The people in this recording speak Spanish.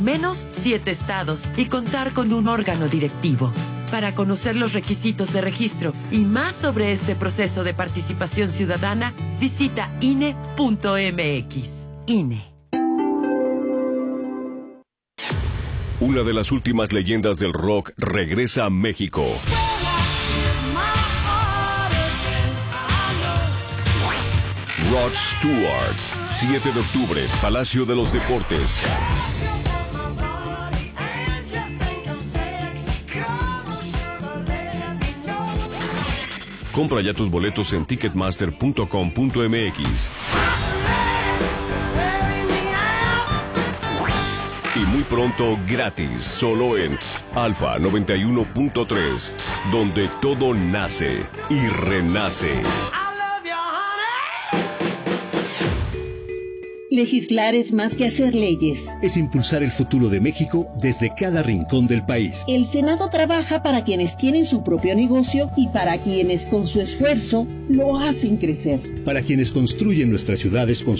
menos 7 estados y contar con un órgano directivo. Para conocer los requisitos de registro y más sobre este proceso de participación ciudadana, visita INE.mx. INE. Una de las últimas leyendas del rock regresa a México. Rod Stewart, 7 de octubre, Palacio de los Deportes. Compra ya tus boletos en ticketmaster.com.mx. Y muy pronto gratis, solo en Alfa 91.3, donde todo nace y renace. Legislar es más que hacer leyes. Es impulsar el futuro de México desde cada rincón del país. El Senado trabaja para quienes tienen su propio negocio y para quienes con su esfuerzo lo hacen crecer. Para quienes construyen nuestras ciudades con